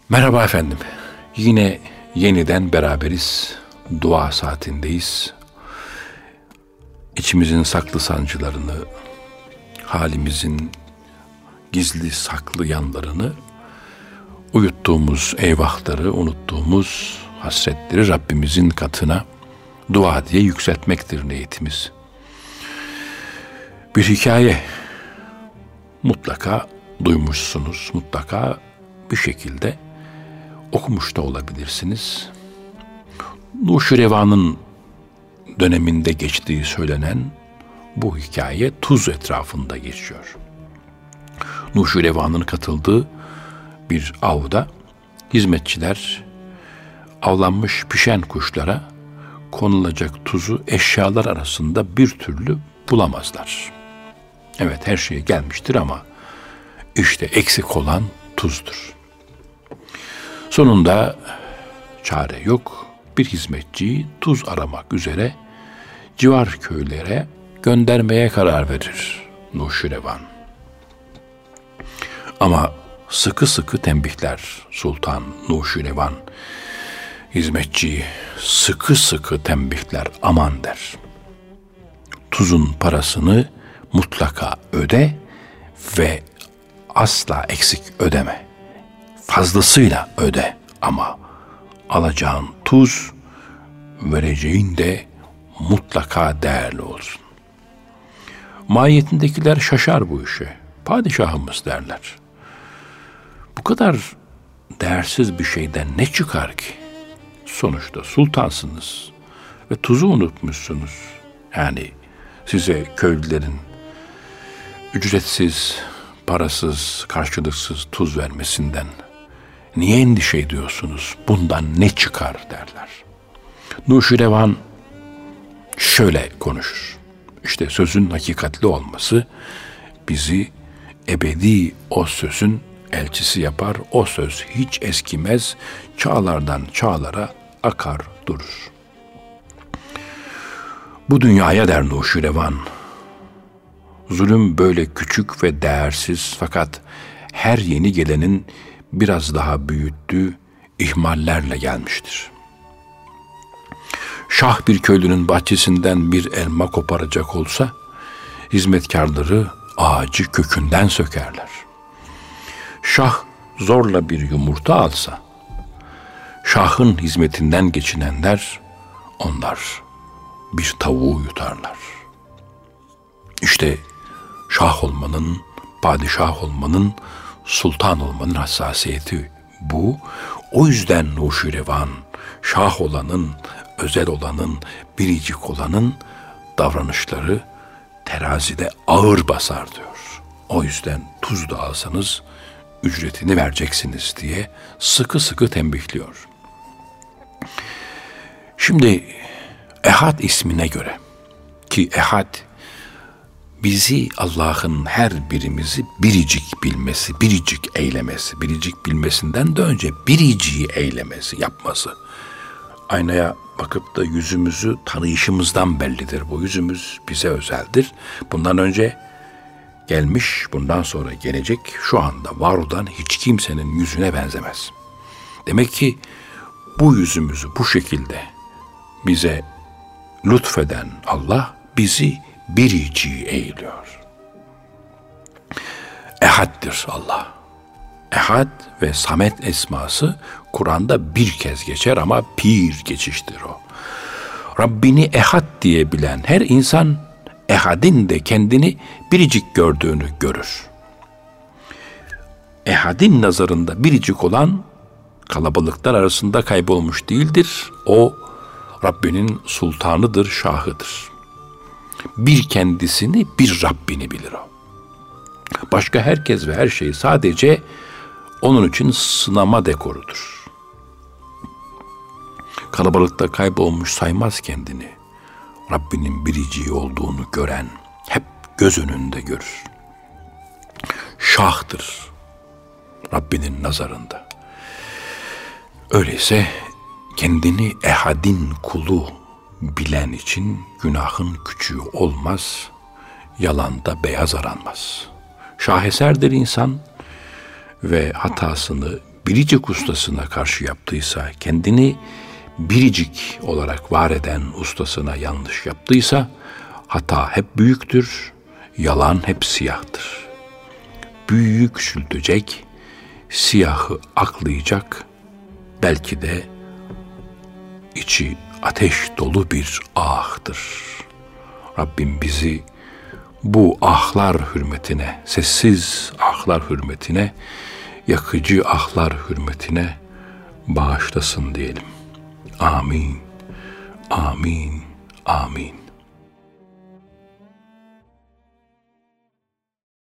Merhaba efendim. Yine yeniden beraberiz. Dua saatindeyiz. İçimizin saklı sancılarını, halimizin gizli saklı yanlarını, uyuttuğumuz eyvahları, unuttuğumuz hasretleri Rabbimizin katına dua diye yükseltmektir niyetimiz. Bir hikaye mutlaka duymuşsunuz, mutlaka bir şekilde okumuş da olabilirsiniz. Nuşirevan'ın döneminde geçtiği söylenen bu hikaye Tuz etrafında geçiyor. Nuşirevan'ın katıldığı bir avda hizmetçiler avlanmış pişen kuşlara konulacak tuzu eşyalar arasında bir türlü bulamazlar. Evet, her şey gelmiştir ama işte eksik olan tuzdur. Sonunda çare yok, bir hizmetçiyi tuz aramak üzere civar köylere göndermeye karar verir Nuşirevan. Ama sıkı sıkı tembihler Sultan Nuşirevan. Hizmetçiyi sıkı sıkı tembihler, aman der. Tuzun parasını mutlaka öde ve asla eksik ödeme. Fazlasıyla öde ama alacağın tuz, vereceğin de mutlaka değerli olsun. Mahiyetindekiler şaşar bu işe. Padişahımız derler. Bu kadar değersiz bir şeyden ne çıkar ki? Sonuçta sultansınız ve tuzu unutmuşsunuz. Yani size köylülerin ücretsiz, parasız, karşılıksız tuz vermesinden niye endişe ediyorsunuz? Bundan ne çıkar derler. Nuşirevan şöyle konuşur. İşte sözün hakikatli olması bizi ebedi o sözün elçisi yapar. O söz hiç eskimez, çağlardan çağlara akar durur. Bu dünyaya der Nuşirevan, zulüm böyle küçük ve değersiz fakat her yeni gelenin biraz daha büyüttüğü ihmallerle gelmiştir. Şah bir köylünün bahçesinden bir elma koparacak olsa, hizmetkarları ağacı kökünden sökerler. Şah zorla bir yumurta alsa, şahın hizmetinden geçinenler, onlar bir tavuğu yutarlar. İşte şah olmanın, padişah olmanın, sultan olmanın hassasiyeti bu. O yüzden Nuşirevan, şah olanın, özel olanın, biricik olanın davranışları terazide ağır basar diyor. O yüzden tuz da alsanız ücretini vereceksiniz diye sıkı sıkı tembihliyor. Şimdi Ehad ismine göre, ki Ehad bizi, Allah'ın her birimizi biricik bilmesi, biricik eylemesi, biricik bilmesinden de önce biriciği eylemesi, yapması. Aynaya bakıp da yüzümüzü tanıyışımızdan bellidir. Bu yüzümüz bize özeldir. Bundan önce gelmiş, bundan sonra gelecek, şu anda var olan hiç kimsenin yüzüne benzemez. Demek ki bu yüzümüzü bu şekilde bize lütfeden Allah bizi biriciği eğiliyor. Ehad'dir Allah. Ehad ve Samet esması Kur'an'da bir kez geçer ama pir geçiştir o. Rabbini Ehad diye bilen her insan Ehad'in de kendini biricik gördüğünü görür. Ehad'in nazarında biricik olan kalabalıklar arasında kaybolmuş değildir. O Rabbinin sultanıdır, şahıdır. Bir kendisini, bir Rabbini bilir o. Başka herkes ve her şey sadece onun için sınama dekorudur. Kalabalıkta kaybolmuş saymaz kendini. Rabbinin biriciği olduğunu gören hep göz önünde görür. Şahtır Rabbinin nazarında. Öyleyse kendini Ehad'in kulu bilen için günahın küçüğü olmaz, yalanda beyaz aranmaz. Şaheserdir insan ve hatasını biricik ustasına karşı yaptıysa, kendini biricik olarak var eden ustasına yanlış yaptıysa, hata hep büyüktür, yalan hep siyahtır. Büyüğü küçültecek, siyahı aklayacak, belki de içi ateş dolu bir ahtır. Rabbim bizi bu ahlar hürmetine, sessiz ahlar hürmetine, yakıcı ahlar hürmetine bağışlasın diyelim. Amin, amin, amin.